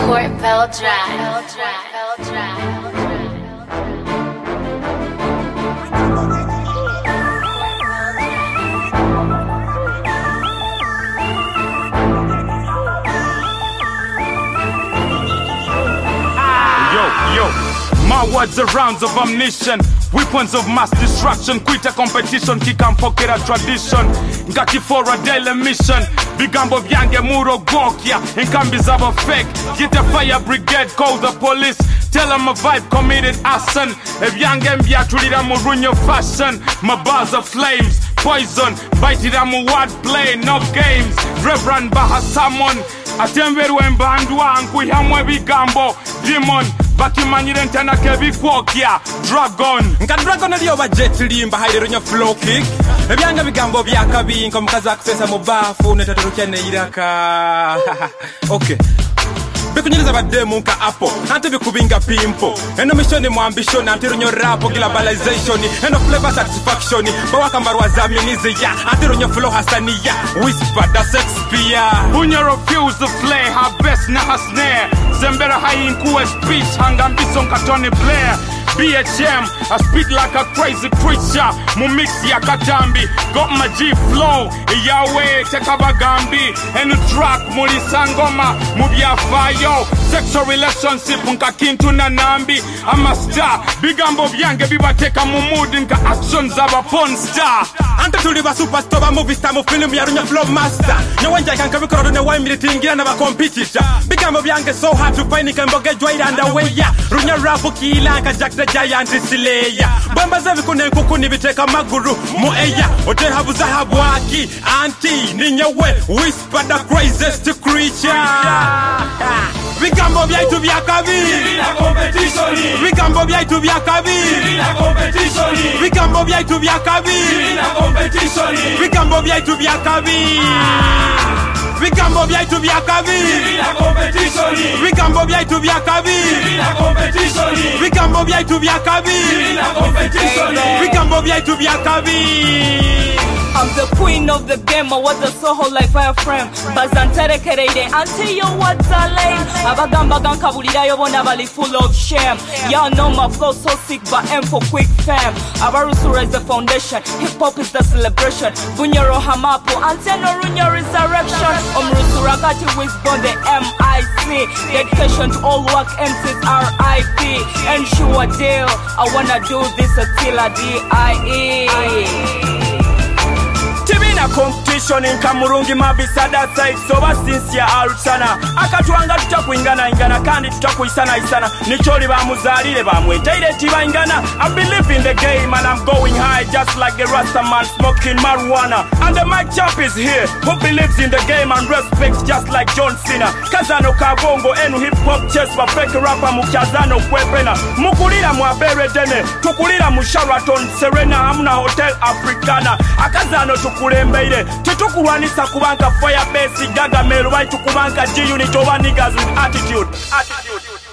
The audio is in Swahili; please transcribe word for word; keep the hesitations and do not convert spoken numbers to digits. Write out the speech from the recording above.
Port Bell Drive. Bell Drive. Bell Drive. My words are rounds of ammunition, weapons of mass destruction. Quit a competition, kikampokera tradition. Ngati for a daily mission. Bigambo vyange muro gokya, nkambi zabo fake. Get a fire brigade, call the police. Tell them a vibe committed arson. Evyange mbya tulira murunyo fashion. My bars of flames, poison. Bite it am word play, no games. Reverend Bahasamon. Atemberu mbandwa nkuhamwe bigambo. Demon. Bakimanyire ntana kebikwokya dragon nka dragon aliyo budget limba haire nyo flow kick ebyanga bigambo byakabi nko mukaza akusesa mu bafu netaturukene iraka okay bikunyiriza bademu nka apple ante bikubinga pimpo eno mission mu ambition ante runyo rap globalization eno flavor satisfaction bawaka marwa zaminize ya ante runyo flow hasania whisper da Shakespeare unya refuse to play her best na hasnare zembera hayin kuwe speech hangambiso nkatoni Blair B H M, I speak like a crazy creature. Mu mix ya katambi, got my G flow. Yahweh tekabagambi, enu track muli sangoma, mubya fayo. Sexual relationship nka kintu na nambi. I'm a star, bigambo byange bibateka mu mood nka actions of a porn star. Ante tuliba superstar ba movie star mu film ya runya flow master. Nyawanja kanka bikoro ne wa militi ingira na ba competitor. Bigambo byange so hard to find ikamboge joy underway ya. Runya rap kila nka Jack the Giant Slayer. Bamba zavi kune kukuni biteka maguru mu eya. Ote habu zahabu aki anti ninyawe whisper the craziest creature. Bigambo byaitu byakabi Irina competition. Bigambo byaitu byakabi Irina competition. Bigambo byaitu byakabi Irina competition. Bigambo byaitu byakabi Bigambo byaitu byakabi Irina competition. Bigambo byaitu byakabi Irina competition. Bigambo byaitu byakabi Irina competition. Bigambo byaitu byakabi. I'm the queen of the game, I was a soho like fireframe. Bazanterekerede until your words are lame. Abagamba gankabulira yobona bali full of shame. Y'all know my flow so sick but aim for quick fame. Abarusu is the foundation, hip hop is the celebration. Bunyoro hamapo, anteno runya resurrection. Omrusu rakati wisbon the M I C. Dedication to all work M Cs R I P. Ensure deal, I wanna do this until I D I E. Tibina competition in Kamurungi mabisada side soba sincere alchana akatwanga tutakuingana ingana kandi tutakuisana isana nicholi bamuzalire bamwetaire tiba ingana. I believe in the game and I'm going high just like the Rasta man smoking marijuana. And the mic champ is here who believes in the game and respects just like John Cena. Kazano kabongo enu hip hop chess ba fake rapper mukazano kwepena mukulira mwabere dene tukulira mu Sheraton Serena amuna Hotel Africana akazano kulembeire tetukulwanisa kubanga Firebase Gaga Melo bali tukubanga G Unit oba niggas with attitude attitude